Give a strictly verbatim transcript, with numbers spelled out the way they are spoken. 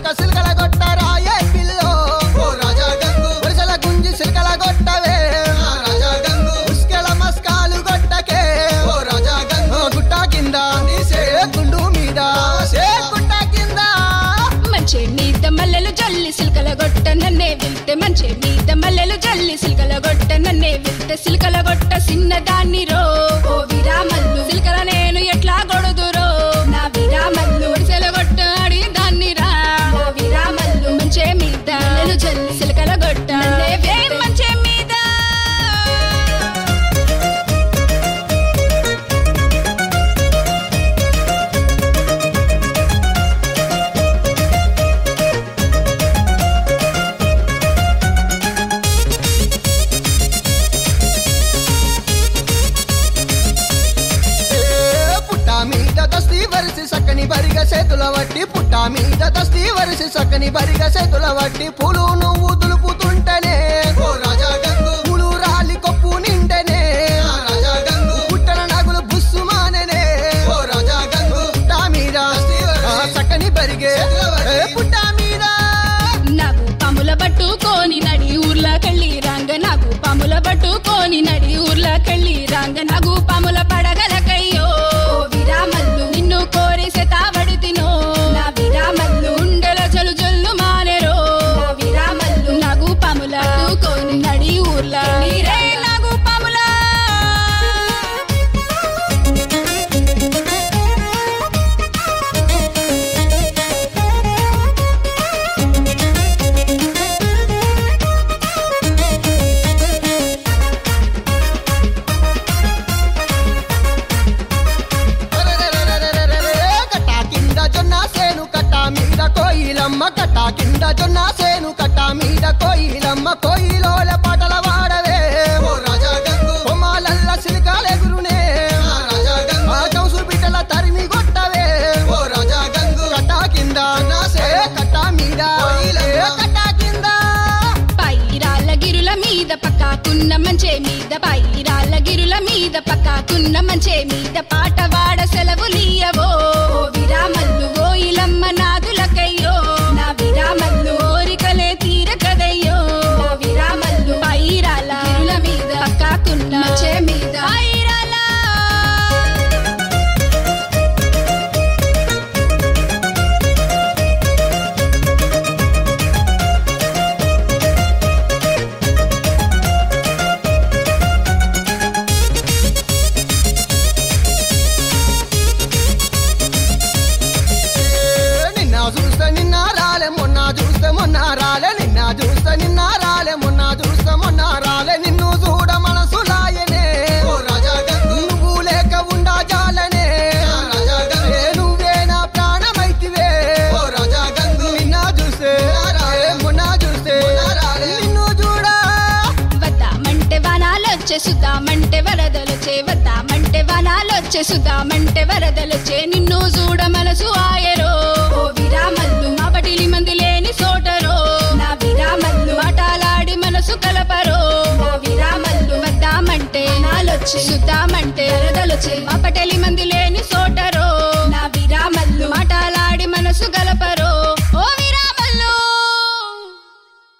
సిల్కల గొట్ట రాయే పిల్లో ఓ రాజా గంగు వరుసల గుంజి సిల్కల గొట్టవే రాజా గంగు ఉస్కెల మస్కాలు గొట్టకే ఓ రాజా గంగు గుట్ట కింద నీసే గుండు మీద సే గుట్ట కింద మంచి మీద మల్లెలు జల్లి సిల్కల గొట్ట నన్నే వెళ్తే మంచి మీద మల్లెలు జల్లి సిల్కల గొట్ట నన్నే వెళ్తే సిల్కల గొట్ట చిన్నదాన్ని రో ఓ విరామల్లు సిల్కల నేను ఎట్లా గొడుదురో నా విరామల్లు ఒడిసెల గొట్ట అడి దాన్ని రా ఓ విరామల్లు మంచి మీద మల్లెలు జల్లి సిల్కల గొట్ట నన్నే వెళ్తే మంచి మీద వరిసి సక్కని బరిగ చేతుల వట్టి పుట్ట మీద దస్తి వరిసి సక్కని బరిగ చేతుల వట్టి పూలు నువ్వు దులుపుతుంటేనే ఓ రాజా గంగు పూలు రాలి కొప్పు నిండెనే రాజా గంగు పుట్టన నగులు బుస్సు మానెనే ఓ రాజా గంగు పుట్ట మీద సక్కని బరిగే పుట్ట మీద నాకు పాముల పట్టుకోని నడి ఊర్లకెళ్ళి రాంగ నాకు పాముల పట్టుకోని నడి ఊర్లకెళ్ళి రాంగ నాకు పాముల పడగలకయ్యో విరామల్లు నిన్ను కోరి సెతావడి తినో నా విరామల్లు ఉండల జలు జల్లు మానేరో నా విరామల్లు నాకు పాముల పట్టుకోని నడి ఊర్ల నీరే నాకు పాముల కోయిలమ్మ కట్ట కింద జొన్న సేను కట్ట మీద కోయిలమ్మ కోయిలోల పాటల వాడవే ఓ రాజా గంగు కొమాలల్ల సిలికాలెగురునే రాజా గంగు చౌసు బిడ్డల తరిమి కొట్టవే ఓ రాజా గంగు కట్ట కింద నాసే కట్ట మీద కట్ట కింద పైరాళ్ళ గిరుల మీద పక్కాకున్న మంచే మీద పైరాళ్ళ గిరుల మీద పక్కాకున్న మంచే మీద పాట వాడ సెలవులియవో విరామల్లు కోయిలమ్మ నాదులకయ్యో నా విరామల్లు కోరికలే తీర కదయ్యో విరామల్లు పైరాల గిరుల మీద పక్కాకున్న మంచే మీద పైరాల చూస్తే నిన్న రాలే మొన్న చూస్తే మొన్న రాలే నిన్న చూస్తే నిన్న రాలే మొన్న చూస్తే మొన్న రాలే నిన్ను చూడ మనసు లాయనే ఓ రాజా గంగు నువ్వు లేక ఉండా జాలనే రాజా గంగు నువ్వే నా ప్రాణమైతివే ఓ రాజా గంగు నిన్న చూస్తే మొన్న చూస్తే నిన్ను చూడ వద్దామంటే వనాలొచ్చే సుద్దామంటే వరదలొచ్చే వద్దామంటే వనాలొచ్చే సుద్దామంటే వరదలొచ్చే నిన్ను చూడ మనసు ఆయరో విరామల్లు మా పటిలి మంది లేని సోటరో నా విరామల్లు ఆటలాడి మనసు కలపరో నా విరామల్లు వద్దామంటే నాలొచ్చి సుద్దామంటే వరదలొచ్చే మా పటలి మంది